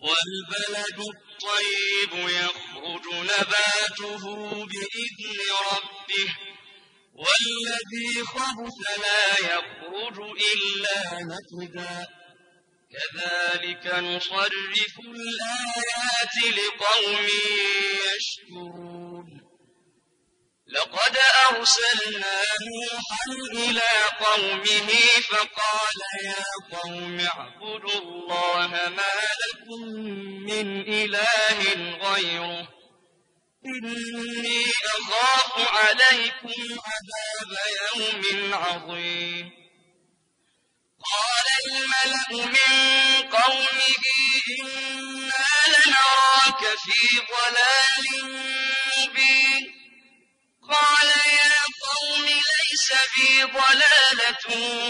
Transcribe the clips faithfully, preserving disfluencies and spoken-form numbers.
والبلد الطيب يخرج نباته بإذن ربه والذي خبث لا يخرج إلا نكدا كذلك نصرف الآيات لقوم يشكرون لقد أرسلنا نوحا إلى قومه فقال يا قوم اعبدوا الله ما لكم من إله غيره إني أخاف عليكم عذاب يوم عظيم قال الملأ من قومه إنا لنراك في ضلال مبين قال يا قوم ليس بي ضلالة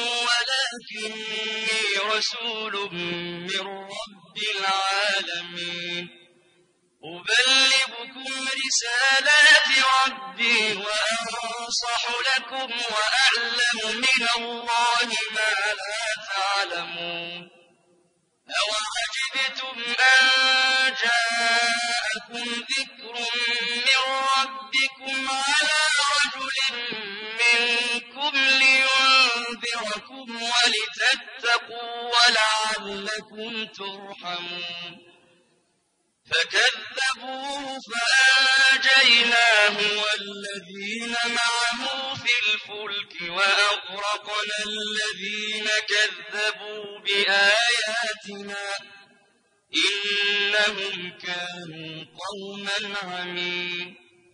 ولكني رسول من رب العالمين أبلغكم رسالات ربي وأنصح لكم وأعلم من الله ما لا تعلمون أوعجبتم أن جاءكم ذكر من ربكم على رجل منكم لينذركم ولتتقوا ولعلكم ترحمون فكذبوه فأنجيناه والذين معه في الفلك وأغرقنا الذين كذبوا بآياتنا إنهم كانوا قوما عمين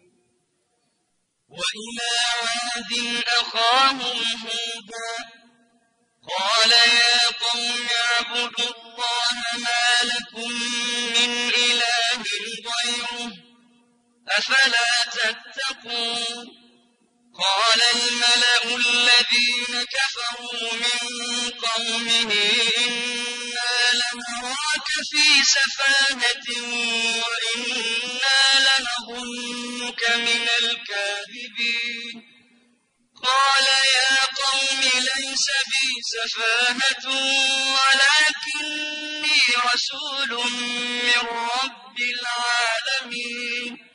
وإلى عاد أخاهم هودا قال يا قوم اعبدوا الله ما لكم من إله غيره أفلا تتقون قال الملأ الذين كفروا من قومه إنا لنراك في سفاهة وإنا لنظنك من الكاذبين قال يا قوم ليس بي سفاهة ولكني رسول من رب العالمين